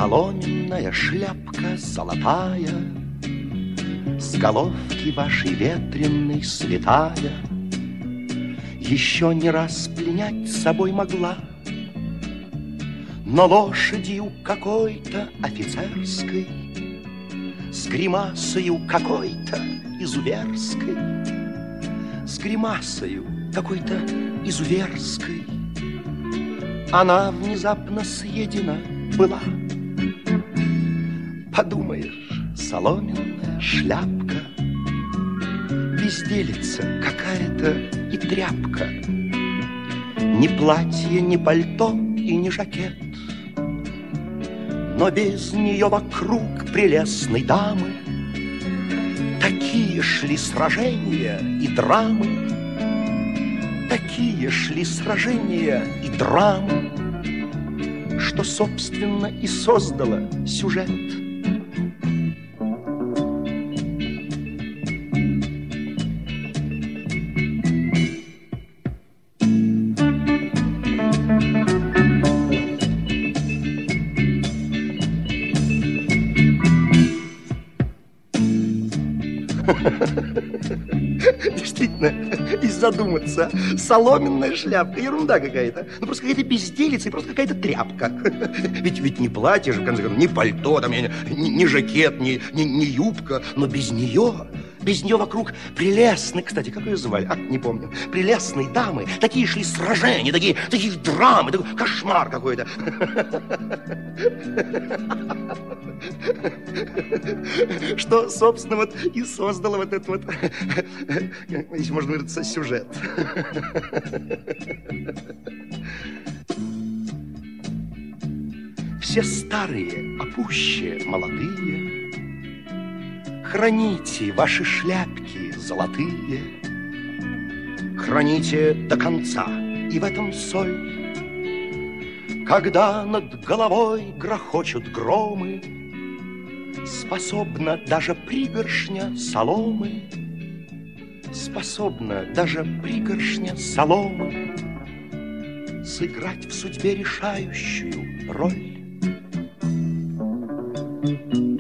соломенная шляпка золотая, с головки вашей ветреной слетая, еще не раз пленять собой могла, но лошадью какой-то офицерской, с гримасою какой-то изуверской, с гримасою какой-то изуверской, она внезапно съедена была. Подумаешь, соломенная шляпка, безделица какая-то и тряпка, ни платье, ни пальто и ни жакет, но без нее вокруг прелестной дамы такие шли сражения и драмы, такие шли сражения и драмы, что, собственно, и создало сюжет. Действительно, и задуматься. Соломенная шляпка, ерунда какая-то. Ну, просто какая-то безделица и просто какая-то тряпка. Ведь не платье же, в конце концов, ни пальто, там, ни жакет, ни юбка. Но без нее вокруг прелестные, кстати, как ее звали? Не помню. Прелестные дамы. Такие шли сражения, такие драмы, такой кошмар какой-то. Что, собственно, вот и создало вот этот вот, если можно выразиться, сюжет. Все старые, а пуще молодые, храните ваши шляпки золотые, храните до конца, и в этом соль. Когда над головой грохочут громы, способна даже пригоршня соломы, способна даже пригоршня соломы сыграть в судьбе решающую роль.